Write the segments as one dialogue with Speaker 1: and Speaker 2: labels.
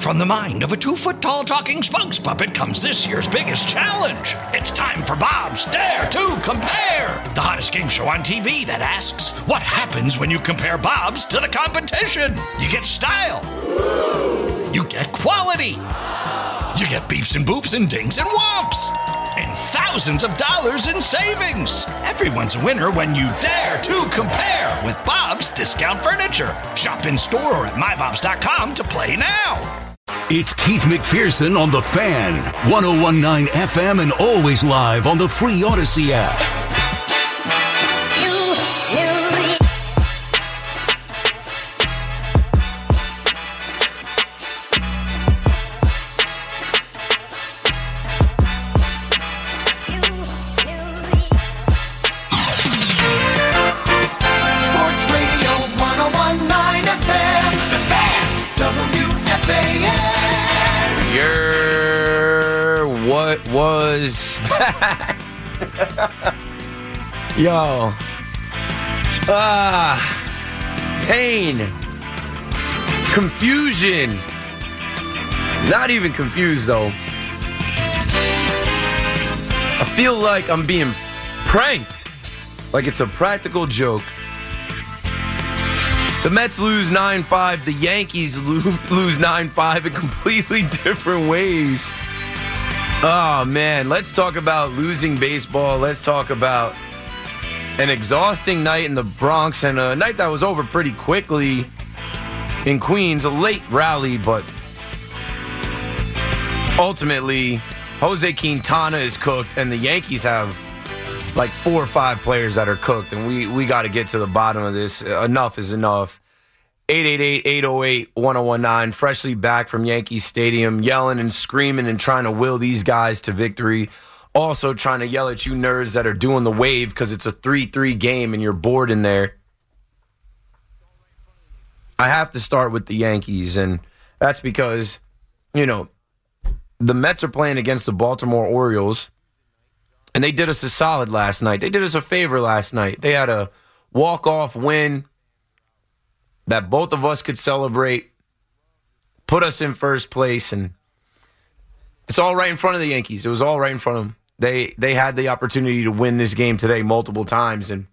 Speaker 1: from the mind of a 2-foot-tall talking spokes puppet comes this year's biggest challenge. It's time for Bob's Dare to Compare, the hottest game show on TV that asks, what happens when you compare Bob's to the competition? You get style. You get quality. You get beeps and boops and dings and whomps. And thousands of dollars in savings. Everyone's a winner when you dare to compare with Bob's Discount Furniture. Shop in store or at mybobs.com to play now.
Speaker 2: It's Keith McPherson on The Fan, 101.9 FM and always live on the free Odyssey app.
Speaker 3: Yo. Pain. Confusion. Not even confused, though. I feel like I'm being pranked. Like it's a practical joke. The Mets lose 9-5. The Yankees lose 9-5 in completely different ways. Oh, man. Let's talk about losing baseball. Let's talk about an exhausting night in the Bronx and a night that was over pretty quickly in Queens. A late rally, but ultimately, Jose Quintana is cooked, and the Yankees have like 4 or 5 players that are cooked, and we got to get to the bottom of this. Enough is enough. 888-808-1019, freshly back from Yankee Stadium, yelling and screaming and trying to will these guys to victory. Also trying to yell at you nerds that are doing the wave because it's a 3-3 game and you're bored in there. I have to start with the Yankees, and that's because, you know, the Mets are playing against the Baltimore Orioles, and they did us a solid last night. They did us a favor last night. They had a walk-off win that both of us could celebrate, put us in first place, and it's all right in front of the Yankees. It was all right in front of them. They had the opportunity to win this game today multiple times, and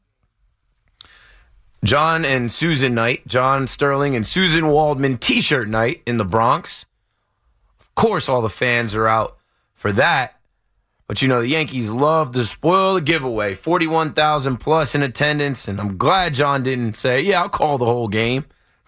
Speaker 3: John and Susan night, John Sterling and Susan Waldman t-shirt night in the Bronx. Of course, all the fans are out for that. But, you know, the Yankees love to spoil the giveaway. 41,000 plus in attendance, and I'm glad John didn't say, yeah, I'll call the whole game.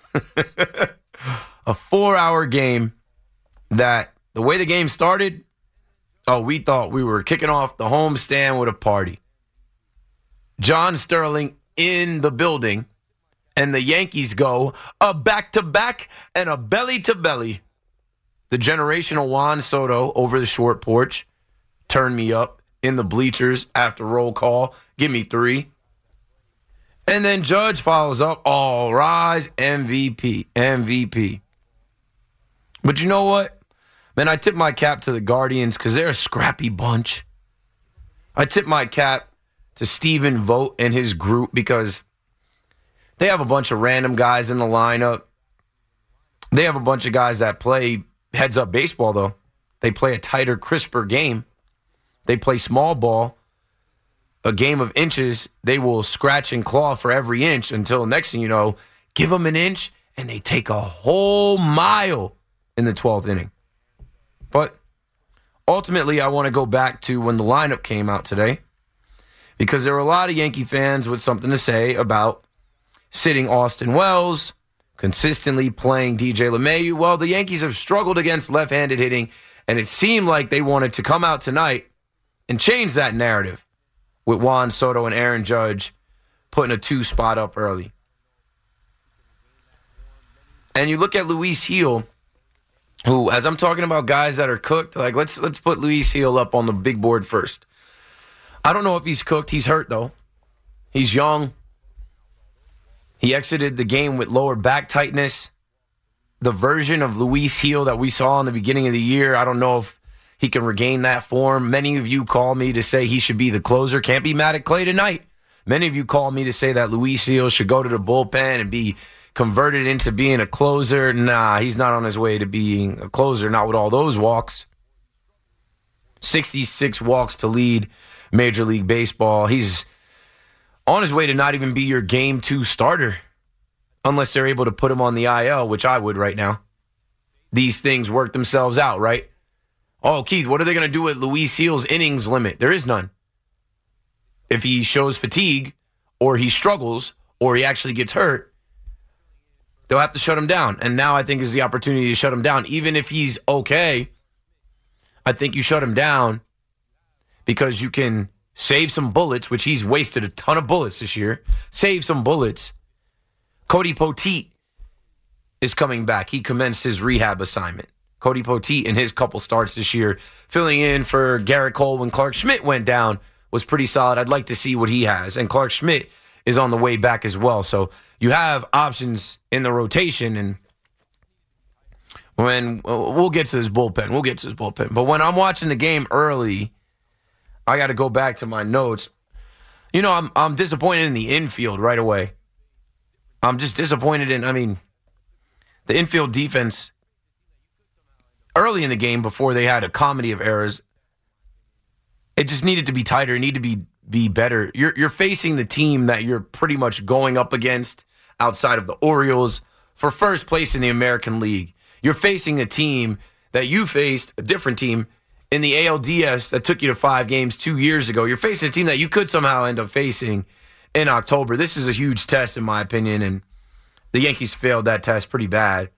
Speaker 3: A 4-hour game that the way the game started, we thought we were kicking off the homestand with a party. John Sterling in the building, and the Yankees go a back-to-back and a belly-to-belly. The generational Juan Soto over the short porch. Turn me up in the bleachers after roll call. Give me 3. And then Judge follows up. All rise, MVP. But you know what? Man, I tip my cap to the Guardians because they're a scrappy bunch. I tip my cap to Stephen Vogt and his group because they have a bunch of random guys in the lineup. They have a bunch of guys that play heads-up baseball, though. They play a tighter, crisper game. They play small ball, a game of inches. They will scratch and claw for every inch until next thing you know, give them an inch, and they take a whole mile in the 12th inning. But ultimately, I want to go back to when the lineup came out today because there were a lot of Yankee fans with something to say about sitting Austin Wells, consistently playing DJ LeMahieu. Well, the Yankees have struggled against left-handed hitting, and it seemed like they wanted to come out tonight and change that narrative with Juan Soto and Aaron Judge putting a 2 spot up early. And you look at Luis Gil, who, as I'm talking about guys that are cooked, like let's put Luis Gil up on the big board first. I don't know if he's cooked. He's hurt, though. He's young. He exited the game with lower back tightness. The version of Luis Gil that we saw in the beginning of the year, I don't know if he can regain that form. Many of you call me to say he should be the closer. Can't be mad at Clay tonight. Many of you call me to say that Luis Gil should go to the bullpen and be converted into being a closer. Nah, he's not on his way to being a closer, not with all those walks. 66 walks to lead Major League Baseball. He's on his way to not even be your Game 2 starter unless they're able to put him on the IL, which I would right now. These things work themselves out, right? Oh, Keith, what are they going to do with Luis Gil's innings limit? There is none. If he shows fatigue or he struggles or he actually gets hurt, they'll have to shut him down. And now I think is the opportunity to shut him down. Even if he's okay, I think you shut him down because you can save some bullets, which he's wasted a ton of bullets this year. Save some bullets. Cody Poteet is coming back. He commenced his rehab assignment. Cody Poteet in his couple starts this year, filling in for Garrett Cole when Clark Schmidt went down, was pretty solid. I'd like to see what he has. And Clark Schmidt is on the way back as well. So you have options in the rotation. And when we'll get to this bullpen. But when I'm watching the game early, I got to go back to my notes. You know, I'm disappointed in the infield right away. I'm just disappointed in, the infield defense early in the game before they had a comedy of errors. It just needed to be tighter. It needed to be better. You're facing the team that you're pretty much going up against outside of the Orioles for first place in the American League. You're facing a team that you faced, a different team, in the ALDS that took you to 5 games 2 years ago. You're facing a team that you could somehow end up facing in October. This is a huge test, in my opinion, and the Yankees failed that test pretty bad.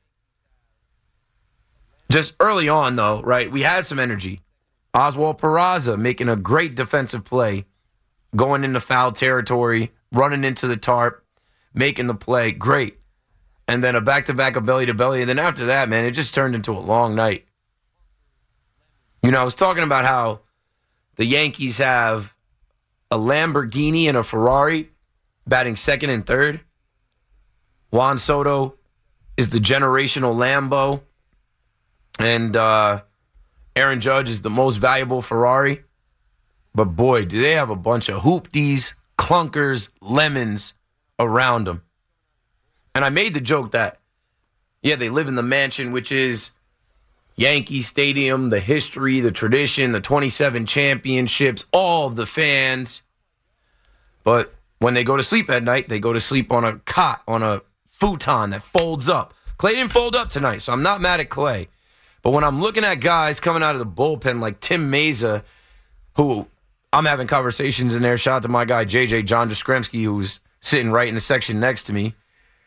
Speaker 3: Just early on, though, right, we had some energy. Oswald Peraza making a great defensive play, going into foul territory, running into the tarp, making the play. Great. And then a back-to-back of belly-to-belly. And then after that, man, it just turned into a long night. You know, I was talking about how the Yankees have a Lamborghini and a Ferrari batting second and third. Juan Soto is the generational Lambo. And Aaron Judge is the most valuable Ferrari. But boy, do they have a bunch of hoopties, clunkers, lemons around them. And I made the joke that, yeah, they live in the mansion, which is Yankee Stadium, the history, the tradition, the 27 championships, all of the fans. But when they go to sleep at night, they go to sleep on a cot, on a futon that folds up. Clay didn't fold up tonight, so I'm not mad at Clay. But when I'm looking at guys coming out of the bullpen like Tim Meza, who I'm having conversations in there, shout out to my guy JJ, John Jastrzemski, who's sitting right in the section next to me.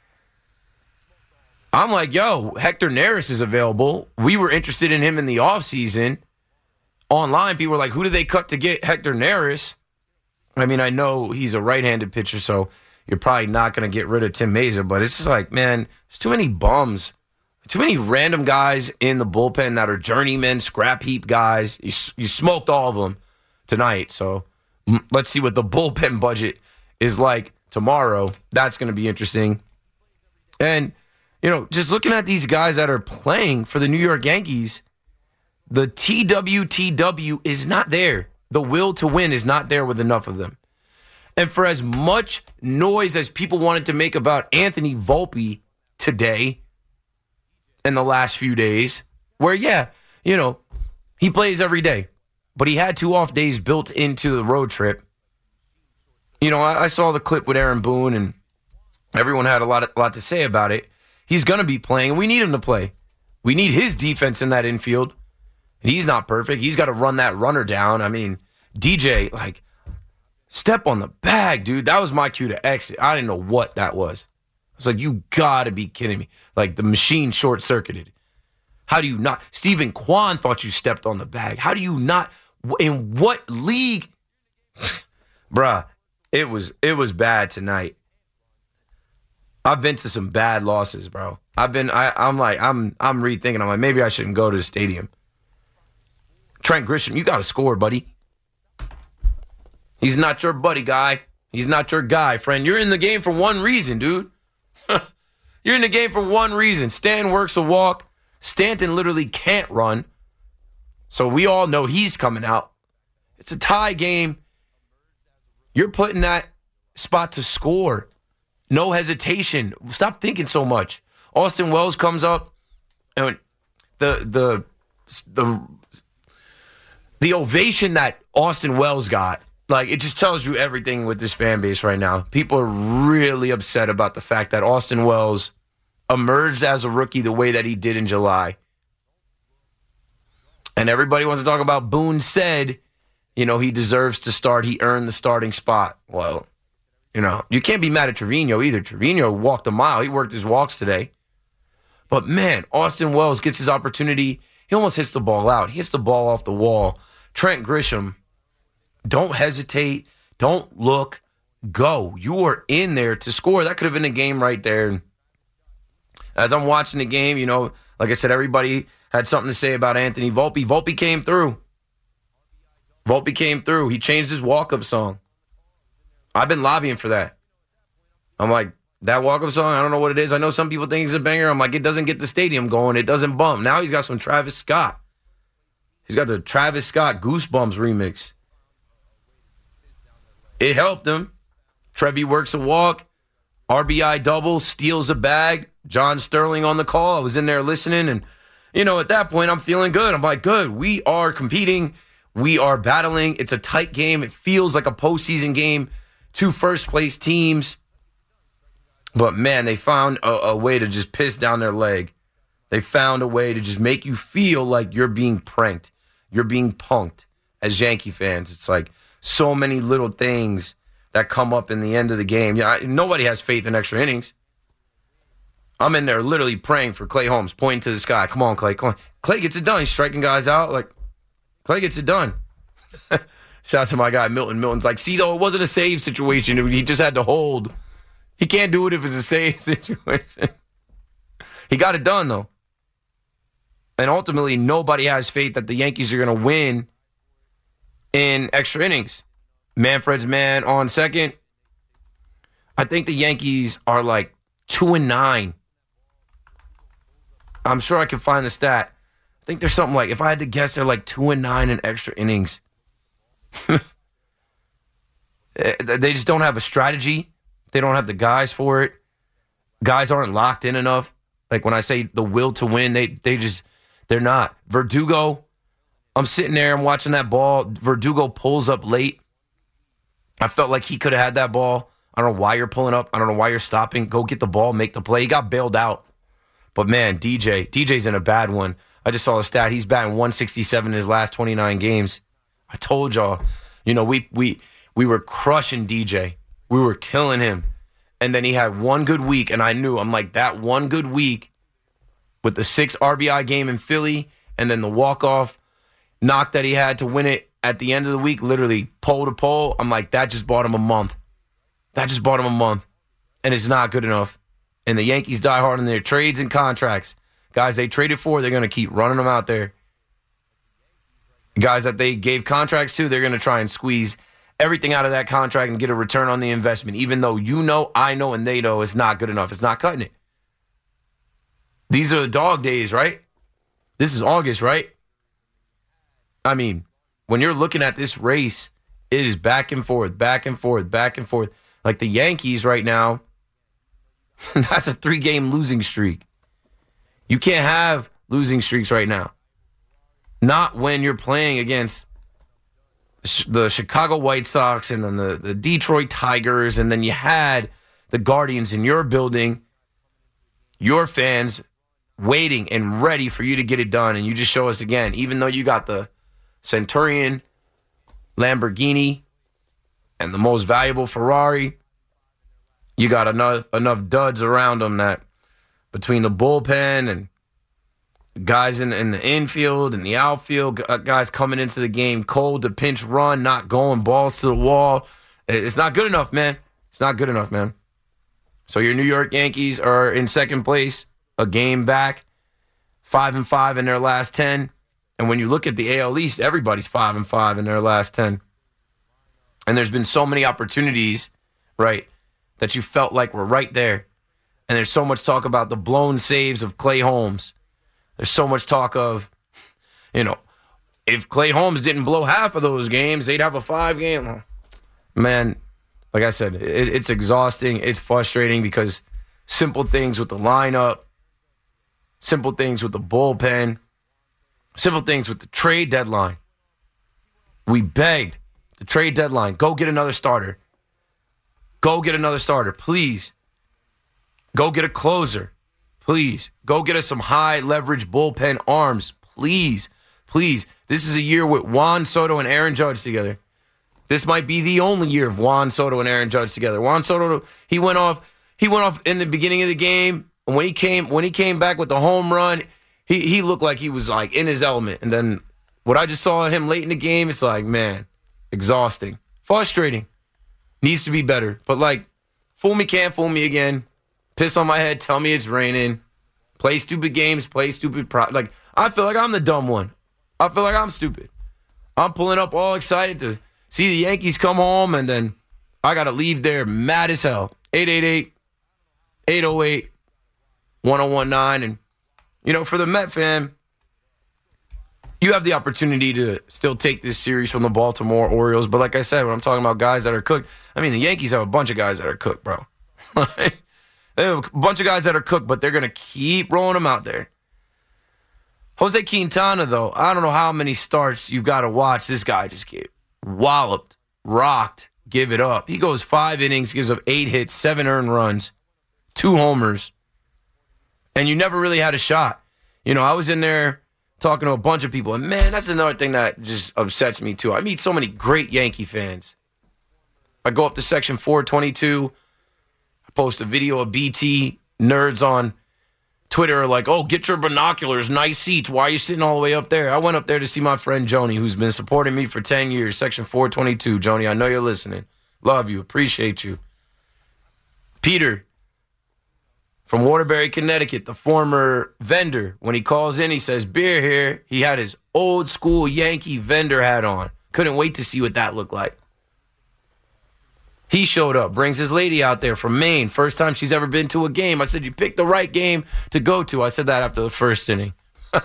Speaker 3: I'm like, yo, Hector Neris is available. We were interested in him in the offseason. Online, people were like, who did they cut to get Hector Neris? I mean, I know he's a right-handed pitcher, so you're probably not going to get rid of Tim Meza, but it's just like, man, there's too many bums. Too many random guys in the bullpen that are journeymen, scrap heap guys. You smoked all of them tonight, so let's see what the bullpen budget is like tomorrow. That's going to be interesting. And you know, just looking at these guys that are playing for the New York Yankees, the TWTW is not there. The will to win is not there with enough of them. And for as much noise as people wanted to make about Anthony Volpe today in the last few days, where, yeah, you know, he plays every day, but he had 2 off days built into the road trip. You know, I saw the clip with Aaron Boone, and everyone had a lot to say about it. He's going to be playing, and we need him to play. We need his defense in that infield, and he's not perfect. He's got to run that runner down. I mean, DJ, like, step on the bag, dude. That was my cue to exit. I didn't know what that was. I was like, you got to be kidding me. Like, the machine short-circuited. How do you not? Stephen Kwan thought you stepped on the bag. How do you not? In what league? Bruh, it was bad tonight. I've been to some bad losses, bro. I'm rethinking. I'm like, maybe I shouldn't go to the stadium. Trent Grisham, you got to score, buddy. He's not your buddy, guy. He's not your guy, friend. You're in the game for one reason, dude. You're in the game for one reason. Stan works a walk. Stanton literally can't run. So we all know he's coming out. It's a tie game. You're putting that spot to score. No hesitation. Stop thinking so much. Austin Wells comes up, and the ovation that Austin Wells got, like, it just tells you everything with this fan base right now. People are really upset about the fact that Austin Wells emerged as a rookie the way that he did in July. And everybody wants to talk about Boone said, he deserves to start. He earned the starting spot. Well, you can't be mad at Trevino either. Trevino walked a mile. He worked his walks today. But, man, Austin Wells gets his opportunity. He almost hits the ball out. He hits the ball off the wall. Trent Grisham, don't hesitate. Don't look. Go. You are in there to score. That could have been a game right there. As I'm watching the game, like I said, everybody had something to say about Anthony Volpe. Volpe came through. He changed his walk-up song. I've been lobbying for that. I'm like, that walk-up song, I don't know what it is. I know some people think it's a banger. I'm like, it doesn't get the stadium going. It doesn't bump. Now he's got some Travis Scott. He's got the Travis Scott Goosebumps remix. It helped him. Trevi works a walk. RBI double, steals a bag. John Sterling on the call. I was in there listening, and, at that point, I'm feeling good. I'm like, good. We are competing. We are battling. It's a tight game. It feels like a postseason game. 2 first-place teams. But, man, they found a way to just piss down their leg. They found a way to just make you feel like you're being pranked. You're being punked as Yankee fans. It's like so many little things that come up in the end of the game. Nobody has faith in extra innings. I'm in there literally praying for Clay Holmes, pointing to the sky. Come on, Clay. Come on. Clay gets it done. He's striking guys out. Like, Clay gets it done. Shout out to my guy, Milton. Milton's like, see, though, it wasn't a save situation. He just had to hold. He can't do it if it's a save situation. He got it done, though. And ultimately, nobody has faith that the Yankees are going to win in extra innings. Manfred's man on second. I think the Yankees are like 2-9. I'm sure I can find the stat. I think there's something like, if I had to guess, they're like 2-9 in extra innings. They just don't have a strategy. They don't have the guys for it. Guys aren't locked in enough. Like when I say the will to win, they're not. Verdugo, I'm sitting there, I'm watching that ball. Verdugo pulls up late. I felt like he could have had that ball. I don't know why you're pulling up. I don't know why you're stopping. Go get the ball, make the play. He got bailed out. But, man, DJ's in a bad one. I just saw a stat. He's batting 167 in his last 29 games. I told y'all, we were crushing DJ. We were killing him. And then he had one good week, and I'm like, that one good week with the 6 RBI game in Philly and then the walk-off knock that he had to win it at the end of the week, literally pole to pole, I'm like, that just bought him a month. And it's not good enough. And the Yankees die hard on their trades and contracts. Guys they traded for, they're going to keep running them out there. Guys that they gave contracts to, they're going to try and squeeze everything out of that contract and get a return on the investment, even though I know, and they know it's not good enough. It's not cutting it. These are the dog days, right? This is August, right? I mean, when you're looking at this race, it is back and forth, back and forth, back and forth. Like the Yankees right now, that's a 3-game losing streak. You can't have losing streaks right now. Not when you're playing against the Chicago White Sox and then the Detroit Tigers, and then you had the Guardians in your building, your fans waiting and ready for you to get it done, and you just show us again, even though you got the Centurion, Lamborghini, and the most valuable Ferrari, you got enough duds around them that between the bullpen and guys in the infield and the outfield, guys coming into the game cold to pinch run, not going balls to the wall. It's not good enough, man. It's not good enough, man. So your New York Yankees are in second place, a game back, 5-5 in their last 10. And when you look at the AL East, everybody's 5-5 in their last 10. And there's been so many opportunities, right, that you felt like were right there. And there's so much talk about the blown saves of Clay Holmes. There's so much talk of, if Clay Holmes didn't blow half of those games, they'd have a 5-game. Man, like I said, it's exhausting. It's frustrating because simple things with the lineup, simple things with the bullpen, simple things with the trade deadline. We begged the trade deadline. Go get another starter. Go get another starter, please. Go get a closer, please. Go get us some high leverage bullpen arms, please. Please. This is a year with Juan Soto and Aaron Judge together. This might be the only year of Juan Soto and Aaron Judge together. Juan Soto, he went off in the beginning of the game. And when he came back with the home run, he looked like he was like in his element. And then what I just saw him late in the game, it's like, man, exhausting, frustrating. Needs to be better. But like, fool me can't fool me again. Piss on my head, tell me it's raining. Play stupid games, play stupid like I feel like I'm the dumb one. I feel like I'm stupid. I'm pulling up all excited to see the Yankees come home, and then I got to leave there mad as hell. 888-808-1019. And, for the Met fan, you have the opportunity to still take this series from the Baltimore Orioles. But like I said, when I'm talking about guys that are cooked, I mean, the Yankees have a bunch of guys that are cooked, bro. They have a bunch of guys that are cooked, but they're going to keep rolling them out there. Jose Quintana, though, I don't know how many starts you've got to watch. This guy just get walloped, rocked, give it up. He goes 5 innings, gives up 8 hits, 7 earned runs, 2 homers, and you never really had a shot. I was in there talking to a bunch of people, and man, that's another thing that just upsets me too. I meet so many great Yankee fans. I go up to section 422, I post a video of BT nerds on Twitter are like, oh, get your binoculars, nice seats. Why are you sitting all the way up there? I went up there to see my friend Joni, who's been supporting me for 10 years, section 422. Joni, I know you're listening. Love you. Appreciate you. Peter from Waterbury, Connecticut, the former vendor, when he calls in, he says, beer here. He had his old school Yankee vendor hat on. Couldn't wait to see what that looked like. He showed up, brings his lady out there from Maine. First time she's ever been to a game. I said, you picked the right game to go to. I said that after the first inning.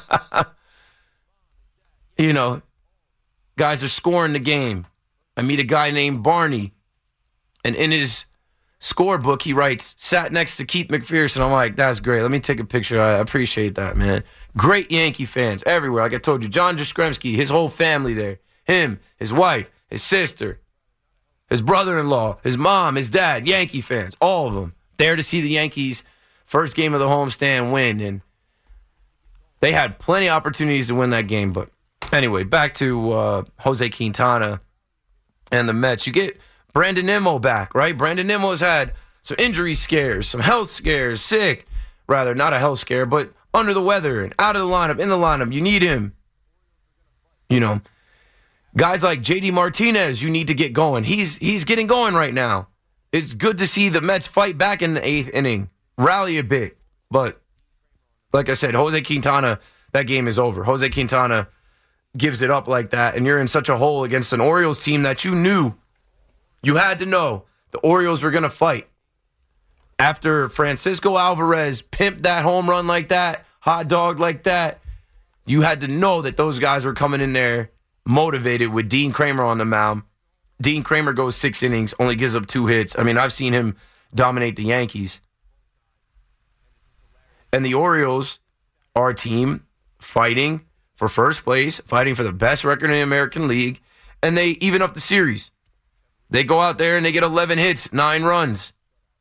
Speaker 3: Guys are scoring the game. I meet a guy named Barney, and in his scorebook, he writes, sat next to Keith McPherson. I'm like, that's great. Let me take a picture. I appreciate that, man. Great Yankee fans everywhere. Like I told you, John Jastrzemski, his whole family there. Him, his wife, his sister, his brother-in-law, his mom, his dad, Yankee fans, all of them, there to see the Yankees' first game of the homestand win. And they had plenty of opportunities to win that game. But anyway, back to Jose Quintana and the Mets. You get Brandon Nimmo back, right? Brandon Nimmo's had some injury scares, some health scares, sick. Rather, not a health scare, but under the weather and out of the lineup, in the lineup. You need him. Guys like J.D. Martinez, you need to get going. He's getting going right now. It's good to see the Mets fight back in the 8th inning, rally a bit. But like I said, Jose Quintana, that game is over. Jose Quintana gives it up like that, and you're in such a hole against an Orioles team that you knew, you had to know the Orioles were going to fight. After Francisco Alvarez pimped that home run like that, hot dog like that, you had to know that those guys were coming in there motivated with Dean Kramer on the mound. Dean Kramer goes 6 innings, only gives up 2 hits. I mean, I've seen him dominate the Yankees. And the Orioles are a team fighting for first place, fighting for the best record in the American League, and they even up the series. They go out there and they get 11 hits, 9 runs,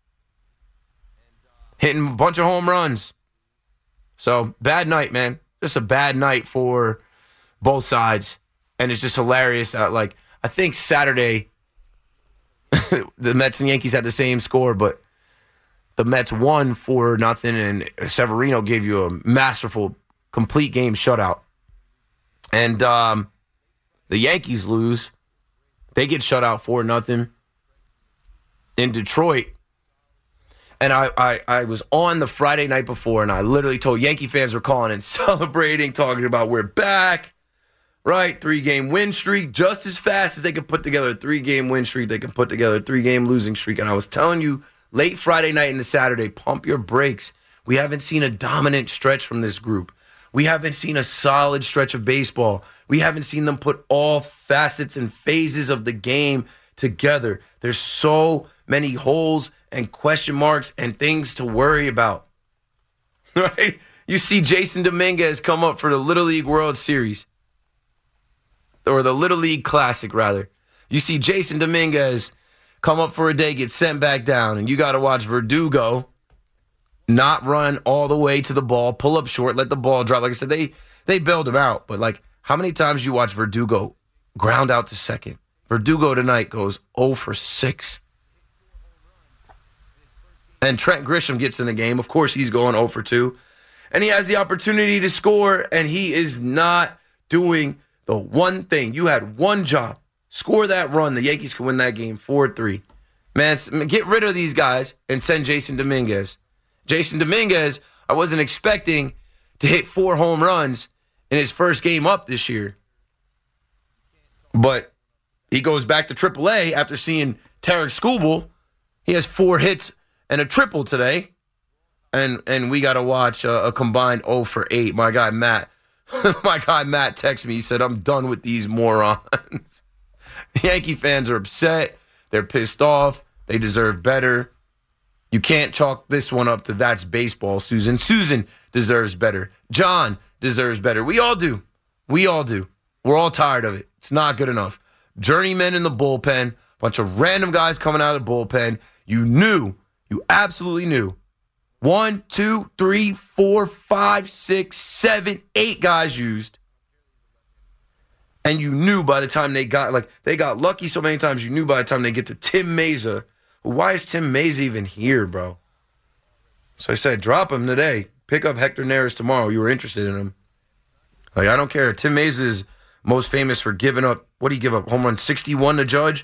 Speaker 3: hitting a bunch of home runs. So, bad night, man. Just a bad night for both sides. And it's just hilarious that, I think Saturday, the Mets and Yankees had the same score, but the Mets won 4-0, and Severino gave you a masterful, complete game shutout. And the Yankees lose. They get shut out 4-0 in Detroit. And I was on the Friday night before, and I literally told Yankee fans were calling and celebrating, talking about we're back. Right, 3-game win streak, just as fast as they could put together a 3-game win streak, they can put together a 3-game losing streak. And I was telling you, late Friday night into Saturday, pump your brakes. We haven't seen a dominant stretch from this group. We haven't seen a solid stretch of baseball. We haven't seen them put all facets and phases of the game together. There's so many holes and question marks and things to worry about. Right? You see Jason Dominguez come up for the Little League World Series. Or the Little League Classic, rather. You see Jason Dominguez come up for a day, get sent back down, and you got to watch Verdugo not run all the way to the ball, pull up short, let the ball drop. Like I said, they bailed him out. But, like, how many times you watch Verdugo ground out to second? Verdugo tonight goes 0 for 6. And Trent Grisham gets in the game. Of course, he's going 0 for 2. And he has the opportunity to score, and he is not doing the one thing. You had one job. Score that run. The Yankees can win that game 4-3. Man, get rid of these guys and send Jason Dominguez. Jason Dominguez, I wasn't expecting to hit 4 home runs in his first game up this year. But he goes back to AAA after seeing Tarek Skubal. He has 4 hits and a triple today. And we got to watch a combined 0 for 8. My guy Matt texted me. He said, I'm done with these morons. The Yankee fans are upset. They're pissed off. They deserve better. You can't chalk this one up to that's baseball, Susan. Susan deserves better. John deserves better. We all do. We're all tired of it. It's not good enough. Journeymen in the bullpen, bunch of random guys coming out of the bullpen. You absolutely knew. 1, 2, 3, 4, 5, 6, 7, 8 guys used. And you knew by the time they got lucky so many times, you knew by the time they get to Tim Meza. Why is Tim Meza even here, bro? So I said, drop him today. Pick up Hector Neris tomorrow. You were interested in him. Like, I don't care. Tim Meza is most famous for giving up, what did he give up? Home run 61 to Judge?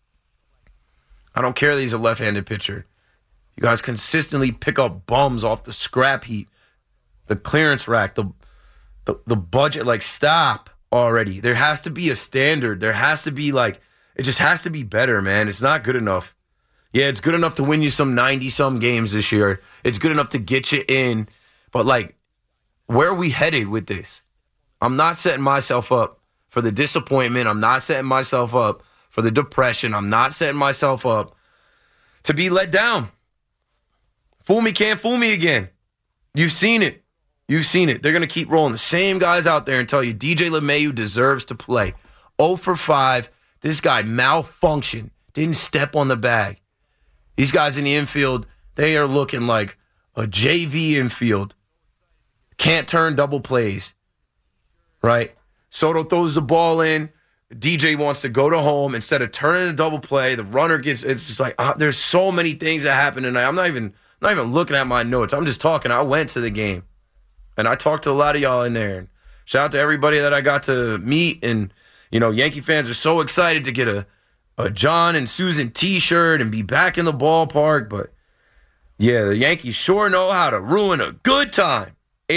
Speaker 3: I don't care that he's a left-handed pitcher. You guys consistently pick up bums off the scrap heap, the clearance rack, the budget. Like, stop already. There has to be a standard. There has to be, it just has to be better, man. It's not good enough. Yeah, it's good enough to win you some 90-some games this year. It's good enough to get you in. But, where are we headed with this? I'm not setting myself up for the disappointment. I'm not setting myself up for the depression. I'm not setting myself up to be let down. Fool me, can't fool me again. You've seen it. They're going to keep rolling the same guys out there and tell you DJ LeMahieu deserves to play. 0 for 5. This guy malfunctioned. Didn't step on the bag. These guys in the infield, they are looking like a JV infield. Can't turn double plays. Right? Soto throws the ball in. DJ wants to go to home. Instead of turning a double play, the runner gets, it's just there's so many things that happen tonight. I'm not even looking at my notes. I'm just talking. I went to the game. And I talked to a lot of y'all in there. And shout out to everybody that I got to meet. And, Yankee fans are so excited to get a John and Susan t-shirt and be back in the ballpark. But, yeah, the Yankees sure know how to ruin a good time.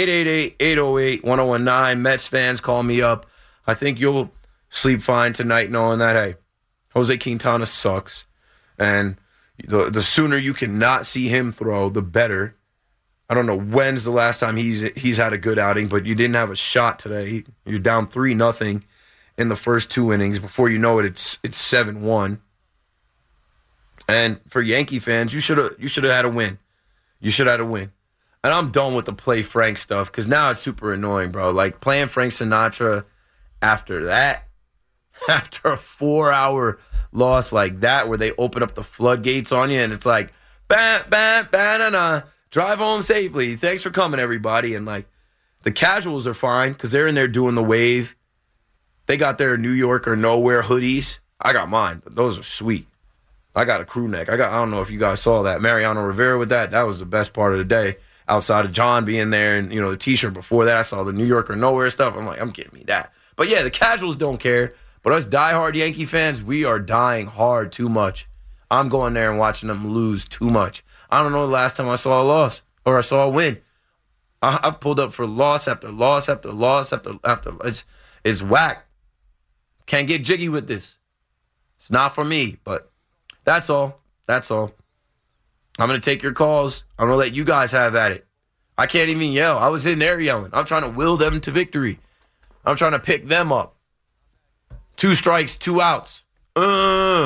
Speaker 3: 888-808-1019. Mets fans, call me up. I think you'll sleep fine tonight knowing that, hey, Jose Quintana sucks. And the sooner you can not see him throw, the better. I don't know when's the last time he's had a good outing, but you didn't have a shot today. You're down 3-0 in the first 2 innings. Before you know it, it's 7-1. And for Yankee fans, you should have had a win. You should have had a win. And I'm done with the play Frank stuff because now it's super annoying, bro. Like playing Frank Sinatra after that, after a 4-hour loss like that where they open up the floodgates on you and it's like, ba-na-na. Drive home safely. Thanks for coming, everybody. And, the casuals are fine because they're in there doing the wave. They got their New York or nowhere hoodies. I got mine. Those are sweet. I got a crew neck. I don't know if you guys saw that. Mariano Rivera with that. That was the best part of the day. Outside of John being there and, the T-shirt before that, I saw the New York or nowhere stuff. I'm like, I'm getting me that. But, yeah, the casuals don't care. But us diehard Yankee fans, we are dying hard too much. I'm going there and watching them lose too much. I don't know the last time I saw a loss or I saw a win. I've pulled up for loss after loss after loss after. It's whack. Can't get jiggy with this. It's not for me, but that's all. I'm going to take your calls. I'm going to let you guys have at it. I can't even yell. I was in there yelling. I'm trying to will them to victory. I'm trying to pick them up. 2 strikes, 2 outs.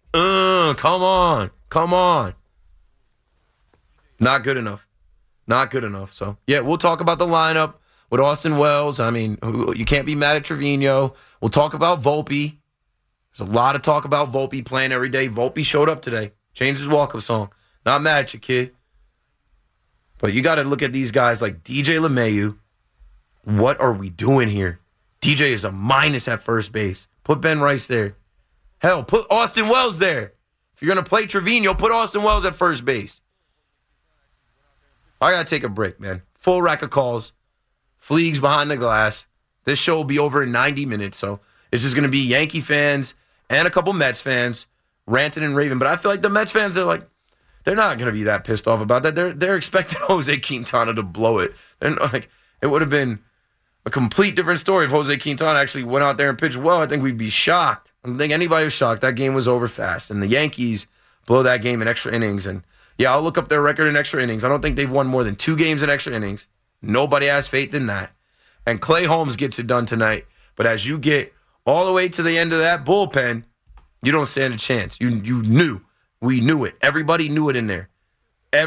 Speaker 3: Come on. Not good enough. So, yeah, we'll talk about the lineup with Austin Wells. I mean, you can't be mad at Trevino. We'll talk about Volpe. There's a lot of talk about Volpe playing every day. Volpe showed up today. Changed his walk-up song. Not mad at you, kid. But you got to look at these guys like DJ LeMahieu. What are we doing here? DJ is a minus at first base. Put Ben Rice there. Hell, put Austin Wells there. If you're going to play Trevino, put Austin Wells at first base. I got to take a break, man. Full rack of calls. Fleegs behind the glass. This show will be over in 90 minutes, so it's just going to be Yankee fans and a couple Mets fans ranting and raving. But I feel like the Mets fans are like, they're not going to be that pissed off about that. They're expecting Jose Quintana to blow it. They're not, like, it would have been a complete different story if Jose Quintana actually went out there and pitched well. I think we'd be shocked. I don't think anybody was shocked. That game was over fast. And the Yankees blow that game in extra innings. And, yeah, I'll look up their record in extra innings. I don't think they've won more than 2 games in extra innings. Nobody has faith in that. And Clay Holmes gets it done tonight. But as you get all the way to the end of that bullpen, you don't stand a chance. You knew. We knew it. Everybody knew it in there. I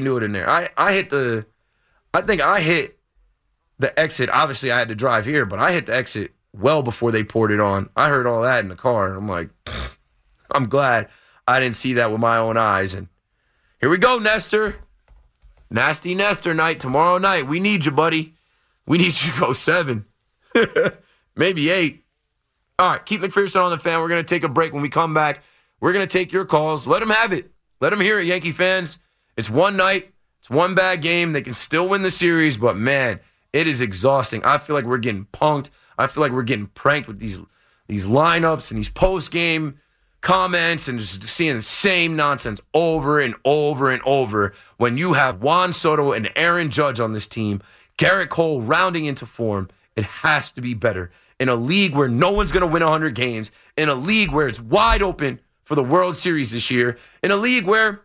Speaker 3: think I hit the exit. Obviously, I had to drive here, but I hit the exit well before they poured it on. I heard all that in the car. I'm like, I'm glad I didn't see that with my own eyes. And here we go, Nestor. Nasty Nestor night tomorrow night. We need you, buddy. We need you to go 7. Maybe 8. All right, Keith McPherson on the Fan. We're going to take a break. When we come back, we're going to take your calls. Let them have it. Let them hear it, Yankee fans. It's one night. It's one bad game. They can still win the series, but, man, it is exhausting. I feel like we're getting punked. I feel like we're getting pranked with these lineups and these post-game comments and just seeing the same nonsense over and over and over when you have Juan Soto and Aaron Judge on this team, Garrett Cole rounding into form. It has to be better. In a league where no one's going to win 100 games, in a league where it's wide open for the World Series this year, in a league where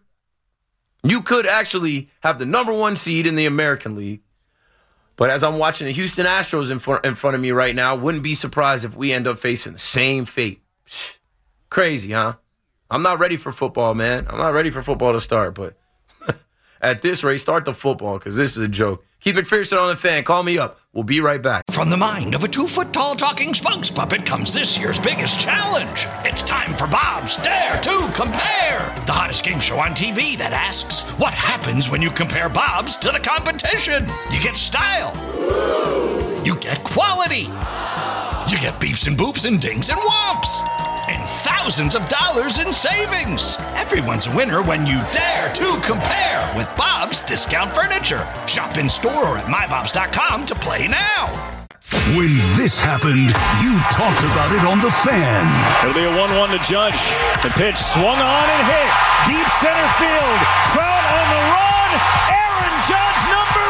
Speaker 3: you could actually have the number 1 seed in the American League. But as I'm watching the Houston Astros in front of me right now, wouldn't be surprised if we end up facing the same fate. Crazy, huh? I'm not ready for football, man. I'm not ready for football to start, but at this rate, start the football because this is a joke. Keith McPherson on the Fan. Call me up. We'll be right back.
Speaker 1: From the mind of a 2-foot-tall talking spokes puppet comes this year's biggest challenge. It's time for Bob's Dare to Compare, the hottest game show on TV that asks, what happens when you compare Bob's to the competition? You get style. You get quality. You get beeps and boops and dings and whomps. And thousands of dollars in savings. Everyone's a winner when you dare to compare with Bob's Discount Furniture. Shop in store or at mybobs.com to play now.
Speaker 2: When this happened, you talked about it on The Fan.
Speaker 4: It'll be a 1-1 to Judge. The pitch swung on and hit. Deep center field. Trout on the run. Aaron Judge, number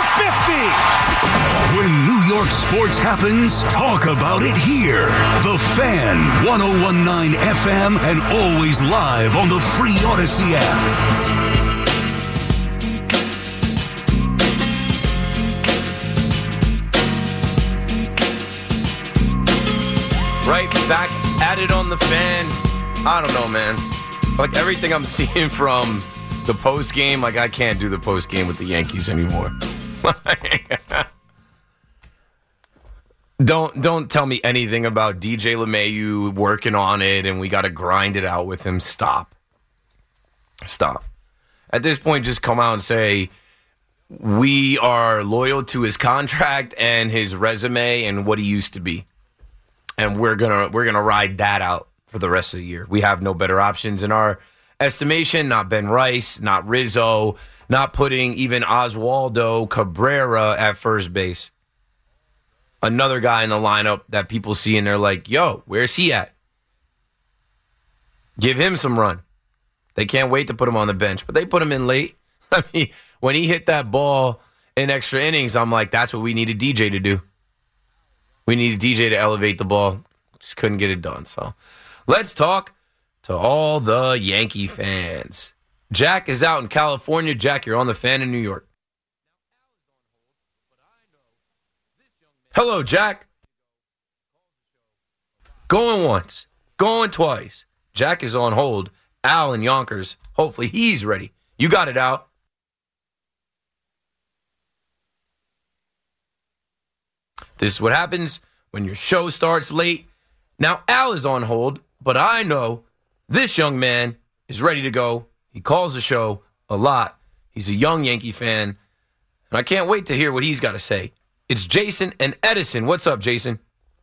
Speaker 4: 50.
Speaker 2: When New York sports happens, talk about it here. The Fan, 101.9 FM, and always live on the free Odyssey app.
Speaker 3: Right back at it on the Fan. I don't know, man. Like everything I'm seeing from the post game, like I can't do the post game with the Yankees anymore. Don't tell me anything about DJ LeMahieu working on it and we got to grind it out with him. Stop. At this point, just come out and say we are loyal to his contract and his resume and what he used to be. And we're gonna ride that out for the rest of the year. We have no better options in our estimation. Not Ben Rice, not Rizzo, not putting even Oswaldo Cabrera at first base. Another guy in the lineup that people see and they're like, yo, where's he at? Give him some run. They can't wait to put him on the bench, but they put him in late. I mean, when he hit that ball in extra innings, I'm like, that's what we needed DJ to do. We needed DJ to elevate the ball. Just couldn't get it done. So let's talk to all the Yankee fans. Jack is out in California. Jack, you're on the Fan in New York. Hello, Jack. Going once, going twice. Jack is on hold Al in Yonkers. Hopefully he's ready. You got it, Al. This is what happens when your show starts late. Now, Al is on hold, but I know this young man is ready to go. He calls the show a lot. He's a young Yankee fan, and I can't wait to hear what he's got to say. It's Jason and Edison. What's up, Jason?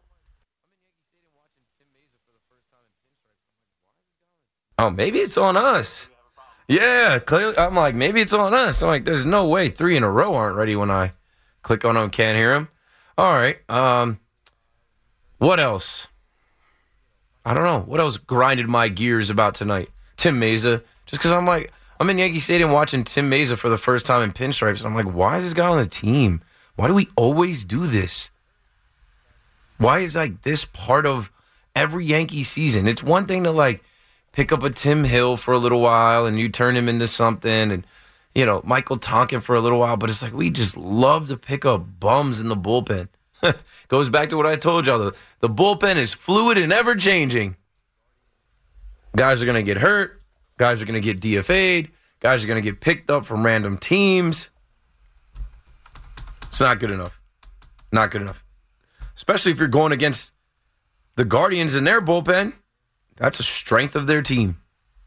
Speaker 3: Oh, maybe it's on us. Yeah, clearly. I'm like, maybe it's on us. I'm like, there's no way 3 in a row aren't ready when I click on them, can't hear them. All right. What else? I don't know. What else grinded my gears about tonight? Tim Meza. Just because I'm like, I'm in Yankee Stadium watching Tim Meza for the first time in pinstripes. And I'm like, why is this guy on the team? Why do we always do this? Why is like this part of every Yankee season? It's one thing to like pick up a Tim Hill for a little while and you turn him into something and, you know, Michael Tonkin for a little while. But it's like we just love to pick up bums in the bullpen. Goes back to what I told y'all. The bullpen is fluid and ever-changing. Guys are going to get hurt. Guys are going to get DFA'd. Guys are going to get picked up from random teams. It's not good enough. Not good enough. Especially if you're going against the Guardians in their bullpen. That's a strength of their team.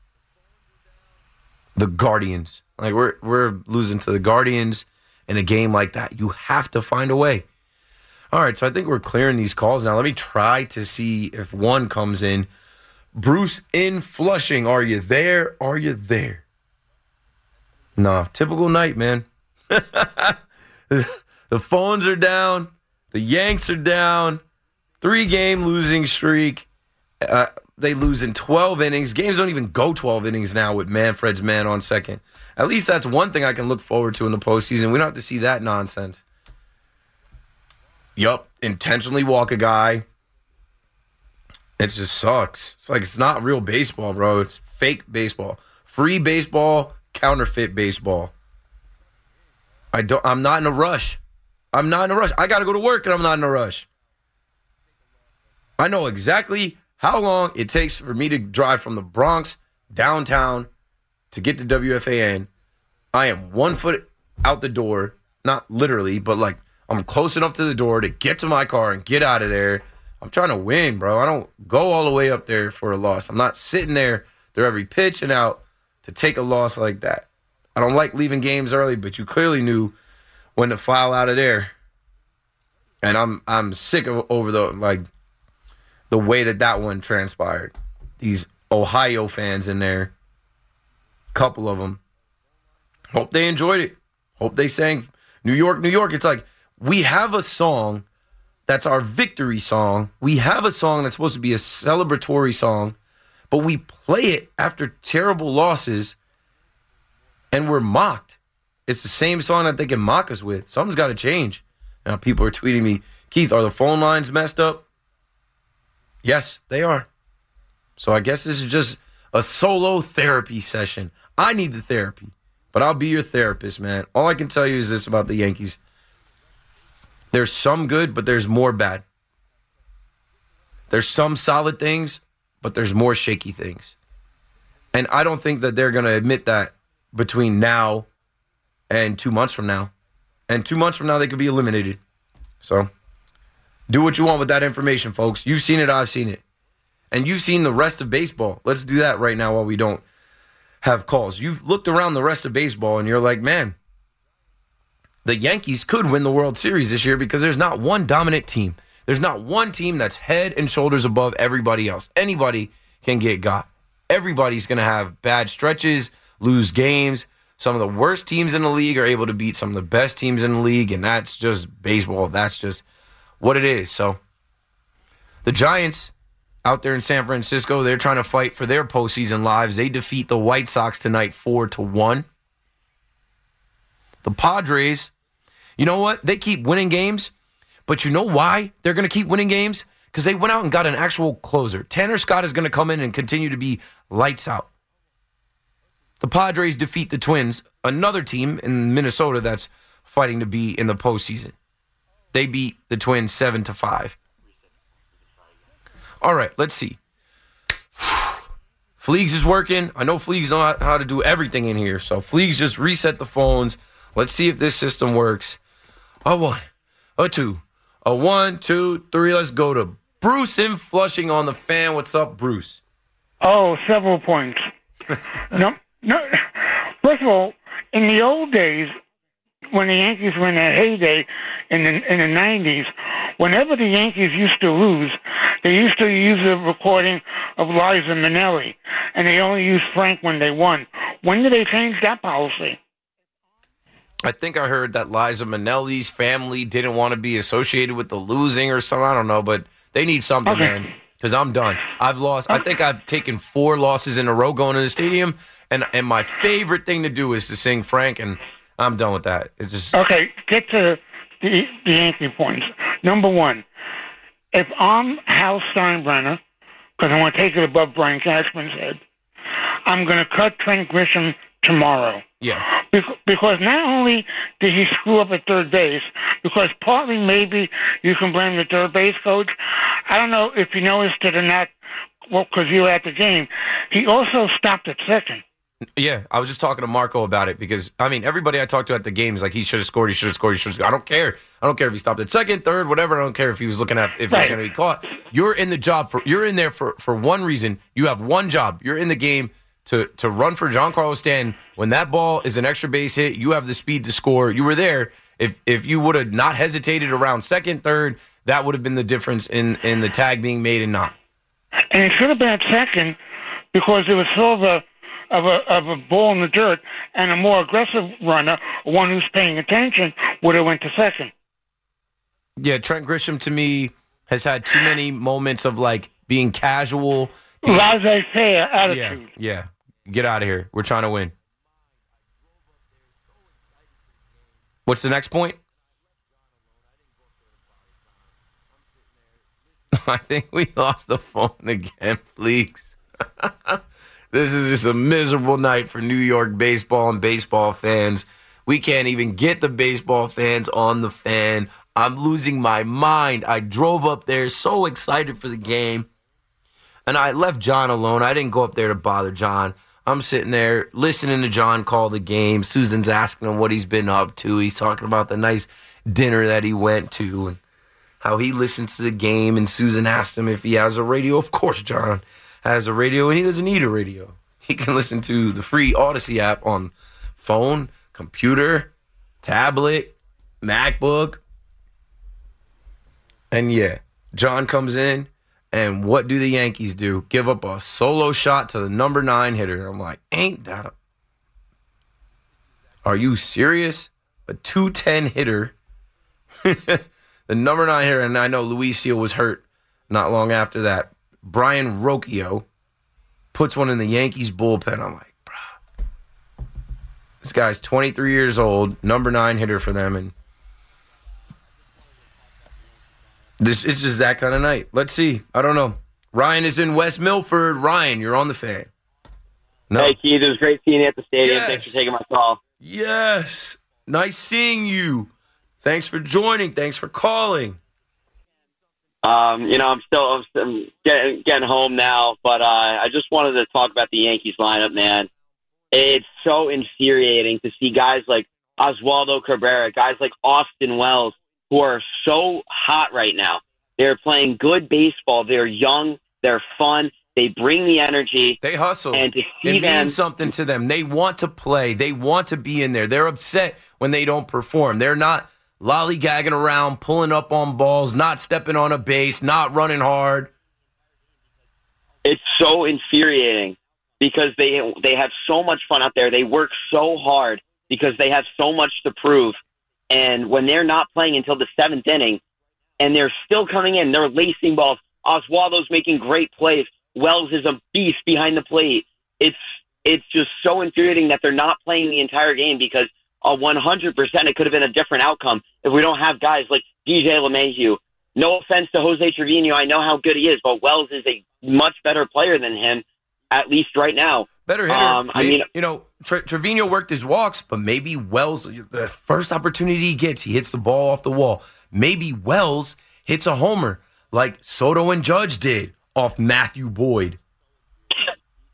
Speaker 3: The Guardians. Like we're losing to the Guardians in a game like that. You have to find a way. All right, so I think we're clearing these calls now. Let me try to see if one comes in. Bruce in Flushing. Are you there? Are you there? Nah, typical night, man. The phones are down. The Yanks are down. 3-game losing streak. They lose in 12 innings. Games don't even go 12 innings now with Manfred's man on second. At least that's one thing I can look forward to in the postseason. We don't have to see that nonsense. Yup, intentionally walk a guy. It just sucks. It's like it's not real baseball, bro. It's fake baseball. Free baseball, counterfeit baseball. I'm not in a rush. I'm not in a rush. I got to go to work and I'm not in a rush. I know exactly how long it takes for me to drive from the Bronx downtown to get to WFAN. I am 1 foot out the door, not literally, but like I'm close enough to the door to get to my car and get out of there. I'm trying to win, bro. I don't go all the way up there for a loss. I'm not sitting there through every pitch and out to take a loss like that. I don't like leaving games early, but you clearly knew when to file out of there. And I'm sick of over the way that one transpired. These Ohio fans in there, couple of them. Hope they enjoyed it. Hope they sang New York, New York. It's like we have a song that's our victory song. We have a song that's supposed to be a celebratory song, but we play it after terrible losses and we're mocked. It's the same song that they can mock us with. Something's got to change. Now, people are tweeting me, Keith, are the phone lines messed up? Yes, they are. So I guess this is just a solo therapy session. I need the therapy, but I'll be your therapist, man. All I can tell you is this about the Yankees. There's some good, but there's more bad. There's some solid things, but there's more shaky things. And I don't think that they're going to admit that between now and 2 months from now. And 2 months from now, they could be eliminated. So do what you want with that information, folks. You've seen it. I've seen it. And you've seen the rest of baseball. Let's do that right now while we don't have calls. You've looked around the rest of baseball, and you're like, man, the Yankees could win the World Series this year because there's not one dominant team. There's not one team that's head and shoulders above everybody else. Anybody can get got. Everybody's going to have bad stretches, lose games. Some of the worst teams in the league are able to beat some of the best teams in the league, and that's just baseball. That's just what it is. So the Giants out there in San Francisco, they're trying to fight for their postseason lives. They defeat the White Sox tonight 4-1. The Padres, you know what? They keep winning games, but you know why they're going to keep winning games? Because they went out and got an actual closer. Tanner Scott is going to come in and continue to be lights out. The Padres defeat the Twins, another team in Minnesota that's fighting to be in the postseason. They beat the Twins 7-5. All right, let's see. Fleegs is working. I know Fleegs know how to do everything in here. So Fleegs just reset the phones. Let's see if this system works. A 1, a 2, a 1, 2, 3. Let's go to Bruce in Flushing on the Fan. What's up, Bruce?
Speaker 5: Oh, several points. No. First of all, in the old days, when the Yankees were in their heyday in the 90s, whenever the Yankees used to lose, they used to use a recording of Liza Minnelli, and they only used Frank when they won. When did they change that policy?
Speaker 3: I think I heard that Liza Minnelli's family didn't want to be associated with the losing or something. I don't know, but they need something, man, because I'm done. I've lost. I think I've taken 4 losses in a row going to the stadium, and my favorite thing to do is to sing Frank, and I'm done with that. It's just
Speaker 5: okay. Get to the Yankee points. Number 1, if I'm Hal Steinbrenner, because I want to take it above Brian Cashman's head, I'm going to cut Trent Grisham tomorrow.
Speaker 3: Yeah.
Speaker 5: Because not only did he screw up at third base, because partly maybe you can blame the third base coach. I don't know if you noticed it or not, well, because you were at the game. He also stopped at second.
Speaker 3: Yeah, I was just talking to Marco about it because, I mean, everybody I talked to at the game is like, he should have scored, he should have scored, he should have scored. I don't care. I don't care if he stopped at second, third, whatever. I don't care if he was looking at if he was going to be caught. You're in the job you're in there for one reason. You have one job. You're in the game to run for Giancarlo Stanton. When that ball is an extra base hit, you have the speed to score. You were there. If you would have not hesitated around second, third, that would have been the difference in the tag being made and not.
Speaker 5: And it should have been at second because it was sort of a ball in the dirt, and a more aggressive runner, one who's paying attention, would have went to second.
Speaker 3: Yeah, Trent Grisham to me has had too many moments of like being casual.
Speaker 5: Laissez-faire attitude.
Speaker 3: Yeah. Get out of here. We're trying to win. What's the next point? I think we lost the phone again, Fleeks. This is just a miserable night for New York baseball and baseball fans. We can't even get the baseball fans on the Fan. I'm losing my mind. I drove up there so excited for the game, and I left John alone. I didn't go up there to bother John. I'm sitting there listening to John call the game. Susan's asking him what he's been up to. He's talking about the nice dinner that he went to and how he listens to the game. And Susan asked him if he has a radio. Of course, John has a radio, and he doesn't need a radio. He can listen to the free Odyssey app on phone, computer, tablet, MacBook. And yeah, John comes in, and what do the Yankees do? Give up a solo shot to the number 9 hitter. I'm like, ain't that Are you serious? A 210 hitter. The number 9 hitter, and I know Luis Seal was hurt not long after that. Brian Rocchio puts one in the Yankees bullpen. I'm like, bro, this guy's 23 years old, number 9 hitter for them, and it's just that kind of night. Let's see. I don't know. Ryan is in West Milford. Ryan, you're on the Fan.
Speaker 6: No. Hey, Keith. It was great seeing you at the stadium.
Speaker 3: Yes.
Speaker 6: Thanks for taking my call.
Speaker 3: Yes. Nice seeing you. Thanks for joining. Thanks for calling.
Speaker 6: I'm getting home now, but I just wanted to talk about the Yankees lineup, man. It's so infuriating to see guys like Oswaldo Cabrera, guys like Austin Wells, who are so hot right now. They're playing good baseball. They're young. They're fun. They bring the energy.
Speaker 3: They hustle.
Speaker 6: And to see
Speaker 3: it means something to them. They want to play. They want to be in there. They're upset when they don't perform. They're not lollygagging around, pulling up on balls, not stepping on a base, not running hard.
Speaker 6: It's so infuriating because they have so much fun out there. They work so hard because they have so much to prove. And when they're not playing until the 7th inning and they're still coming in, they're lacing balls. Oswaldo's making great plays. Wells is a beast behind the plate. It's just so infuriating that they're not playing the entire game because 100% it could have been a different outcome if we don't have guys like DJ LeMahieu. No offense to Jose Trevino. I know how good he is, but Wells is a much better player than him, at least right now.
Speaker 3: Better hitter. Trevino worked his walks, but maybe Wells, the first opportunity he gets, he hits the ball off the wall. Maybe Wells hits a homer like Soto and Judge did off Matthew Boyd.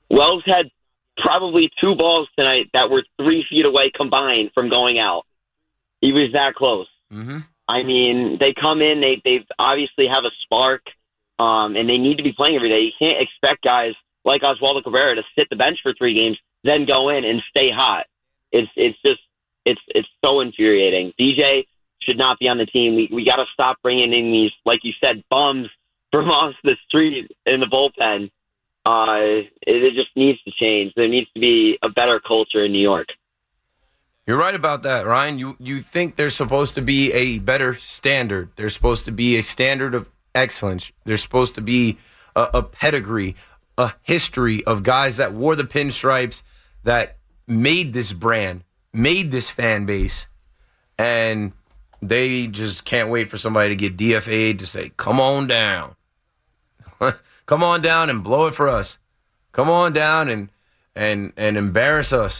Speaker 6: Wells had probably 2 balls tonight that were 3 feet away combined from going out. He was that close.
Speaker 3: Mm-hmm.
Speaker 6: I mean, they come in, they obviously have a spark, and they need to be playing every day. You can't expect guys like Oswaldo Cabrera to sit the bench for 3 games, then go in and stay hot. It's so infuriating. DJ should not be on the team. We got to stop bringing in these, like you said, bums from off the street in the bullpen. It just needs to change. There needs to be a better culture in New York.
Speaker 3: You're right about that, Ryan. You think there's supposed to be a better standard. There's supposed to be a standard of excellence. There's supposed to be a pedigree, a history of guys that wore the pinstripes, that made this brand, made this fan base, and they just can't wait for somebody to get DFA'd to say, come on down. Come on down and blow it for us. Come on down and embarrass us.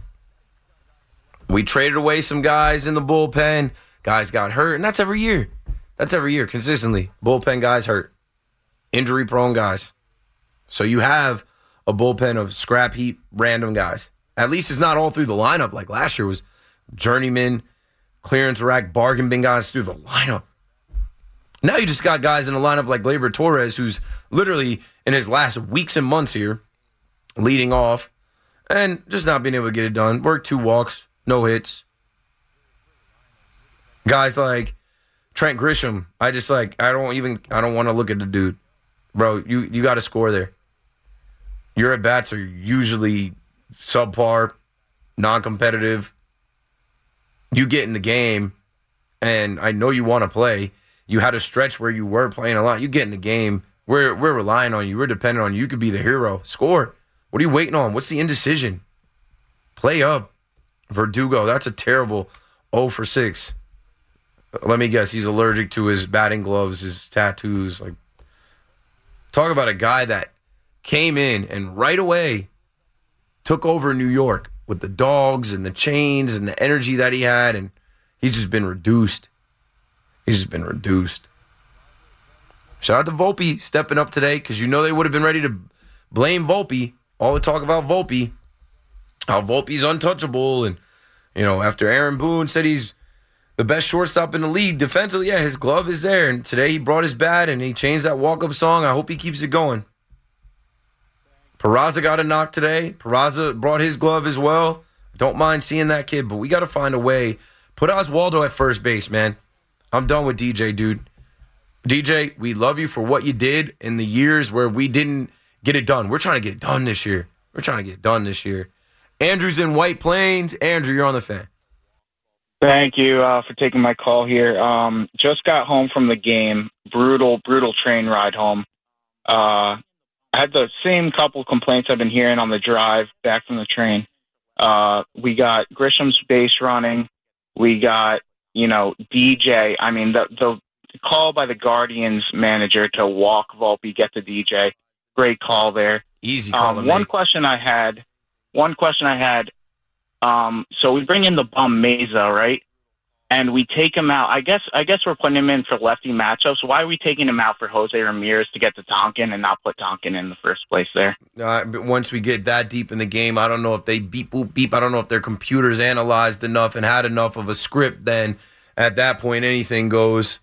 Speaker 3: We traded away some guys in the bullpen. Guys got hurt, and that's every year. That's every year, consistently. Bullpen guys hurt. Injury-prone guys. So you have a bullpen of scrap heap, random guys. At least it's not all through the lineup like last year was journeyman, clearance rack, bargain bin guys through the lineup. Now you just got guys in the lineup like Gleyber Torres, who's literally in his last weeks and months here, leading off, and just not being able to get it done. Worked 2 walks. No hits. Guys like Trent Grisham, I don't want to look at the dude. Bro, you got to score there. Your at-bats are usually subpar, non-competitive. You get in the game, and I know you want to play. You had a stretch where you were playing a lot. You get in the game. We're relying on you. We're dependent on you. You could be the hero. Score. What are you waiting on? What's the indecision? Play up. Verdugo, that's a terrible 0 for 6. Let me guess, he's allergic to his batting gloves, his tattoos. Like, talk about a guy that came in and right away took over New York with the dogs and the chains and the energy that he had, and he's just been reduced. He's just been reduced. Shout out to Volpe stepping up today, because you know they would have been ready to blame Volpe. All the talk about Volpe. How Volpe's untouchable, and, after Aaron Boone said he's the best shortstop in the league defensively, yeah, his glove is there, and today he brought his bat, and he changed that walk-up song. I hope he keeps it going. Peraza got a knock today. Peraza brought his glove as well. Don't mind seeing that kid, but we got to find a way. Put Oswaldo at first base, man. I'm done with DJ, dude. DJ, we love you for what you did in the years where we didn't get it done. We're trying to get it done this year. Andrew's in White Plains. Andrew, you're on the Fan.
Speaker 7: Thank you for taking my call here. Just got home from the game. Brutal train ride home. I had the same couple complaints I've been hearing on the drive back from the train. We got Grisham's base running. We got, DJ. I mean, the call by the Guardians manager to walk Volpe, get the DJ. Great call there.
Speaker 3: Easy call.
Speaker 7: One question I had. So we bring in the bum Meza, right? And we take him out. I guess we're putting him in for lefty matchups. Why are we taking him out for Jose Ramirez to get to Tonkin and not put Tonkin in the first place there?
Speaker 3: But once we get that deep in the game, I don't know if they beep, boop, beep. I don't know if their computers analyzed enough and had enough of a script. Then at that point, anything goes.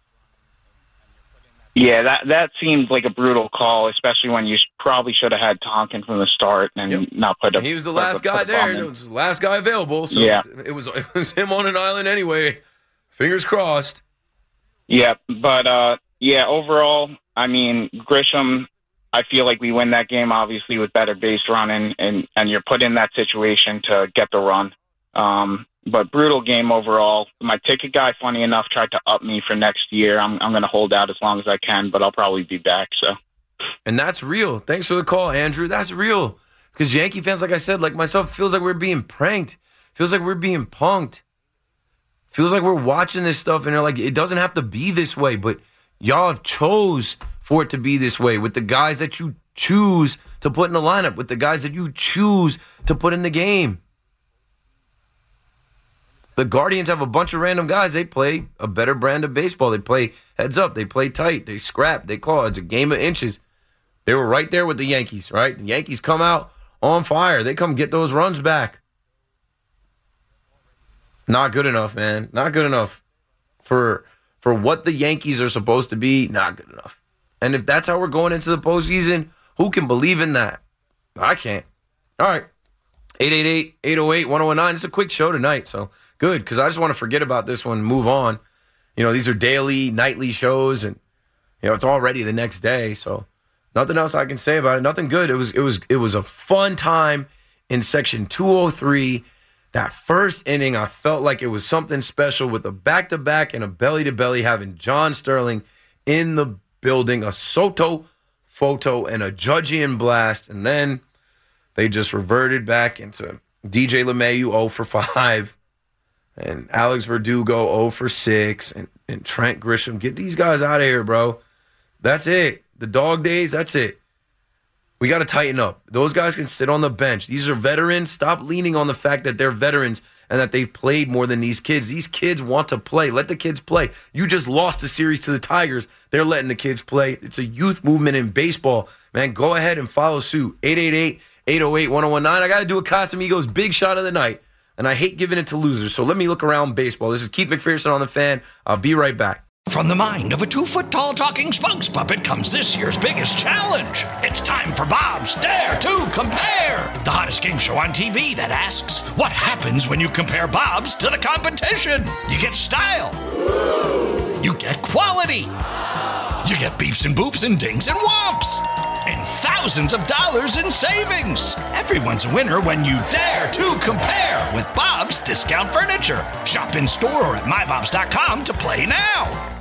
Speaker 7: Yeah, that seemed like a brutal call, especially when you probably should have had Tonkin from the start and not put.
Speaker 3: He was the last guy there. It was the last guy available. So
Speaker 7: yeah,
Speaker 3: it was him on an island anyway. Fingers crossed.
Speaker 7: Yeah, but overall, I mean, Grisham, I feel like we win that game obviously with better base running, and you're put in that situation to get the run. But brutal game overall. My ticket guy, funny enough, tried to up me for next year. I'm going to hold out as long as I can, but I'll probably be back. So,
Speaker 3: and that's real. Thanks for the call, Andrew. That's real. Because Yankee fans, like I said, like myself, feels like we're being pranked. Feels like we're being punked. Feels like we're watching this stuff and they're like, it doesn't have to be this way, but y'all have chose for it to be this way with the guys that you choose to put in the lineup, with the guys that you choose to put in the game. The Guardians have a bunch of random guys. They play a better brand of baseball. They play heads up. They play tight. They scrap. They claw. It's a game of inches. They were right there with the Yankees, right? The Yankees come out on fire. They come get those runs back. Not good enough, man. Not good enough for what the Yankees are supposed to be. Not good enough. And if that's how we're going into the postseason, who can believe in that? I can't. All right. 888-808-1019. It's a quick show tonight, so good, because I just want to forget about this one and move on. You know, these are daily, nightly shows, and, you know, it's already the next day, so nothing else I can say about it. Nothing good. It was a fun time in Section 203. That first inning, I felt like it was something special with a back-to-back and a belly-to-belly, having John Sterling in the building, a Soto photo and a Judgian blast, and then they just reverted back into DJ LeMahieu 0 for 5, and Alex Verdugo 0 for 6, and Trent Grisham. Get these guys out of here, bro. That's it. The dog days, that's it. We got to tighten up. Those guys can sit on the bench. These are veterans. Stop leaning on the fact that they're veterans and that they've played more than these kids. These kids want to play. Let the kids play. You just lost a series to the Tigers. They're letting the kids play. It's a youth movement in baseball. Man, go ahead and follow suit. 888-808-1019. I got to do a Casamigos big shot of the night, and I hate giving it to losers, so let me look around baseball. This is Keith McPherson on The Fan. I'll be right back.
Speaker 1: From the mind of a 2-foot-tall talking spokes puppet comes this year's biggest challenge. It's time for Bob's Dare to Compare, the hottest game show on TV that asks, what happens when you compare Bob's to the competition? You get style. You get quality. You get beeps and boops and dings and whomps. And thousands of dollars in savings. Everyone's a winner when you dare to compare with Bob's Discount Furniture. Shop in store or at mybobs.com to play now.